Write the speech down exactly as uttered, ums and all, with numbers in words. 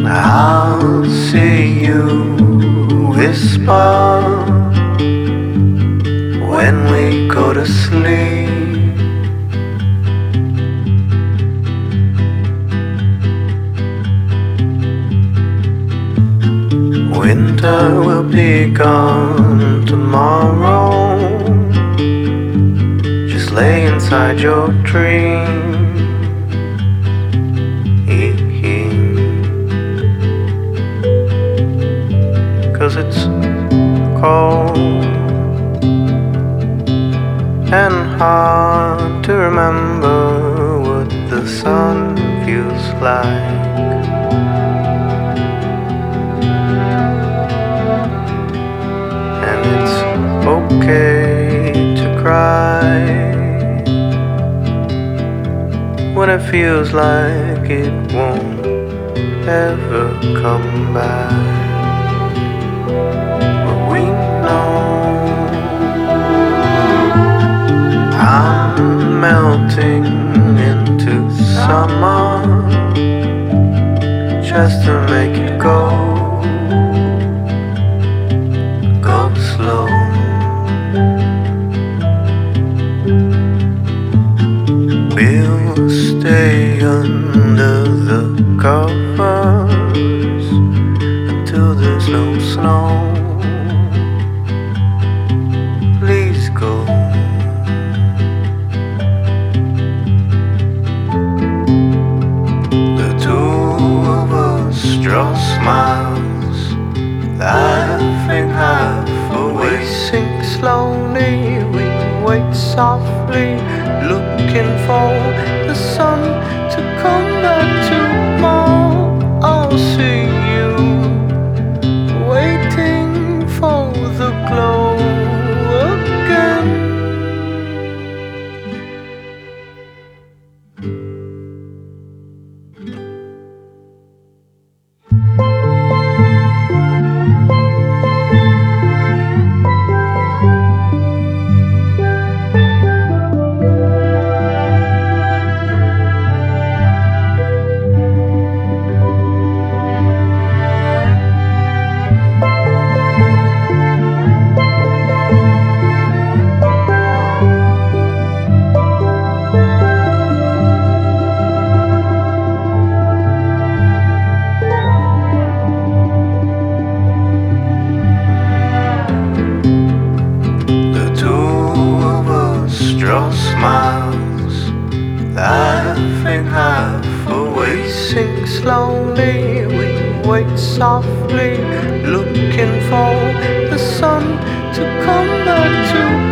I'll see you whisper when we go to sleep. Winter will be gone tomorrow. Just lay inside your dream. Cause it's cold and hard to remember what the sun feels like. And it's okay to cry when it feels like it won't ever come back. But we know I'm melting into summer just to make it go, go slow. We'll stay under the covers until there's no snow. Please go. The two of us draw smiles, laughing half away, sink slowly. We wait softly, looking for the sun to come back tomorrow. I'll see you waiting for the glow again. Draw smiles, laughing half away, sink slowly. We wait softly, looking for the sun to come back to